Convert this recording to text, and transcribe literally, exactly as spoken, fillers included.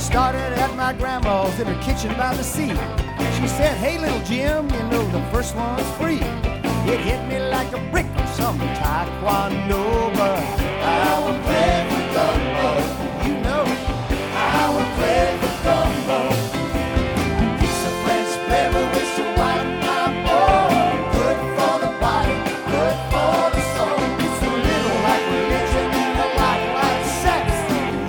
started at my grandma's in her kitchen by the sea. She said, hey, little Jim, you know the first one's free. It hit me like a brick or some taekwondo, but I will play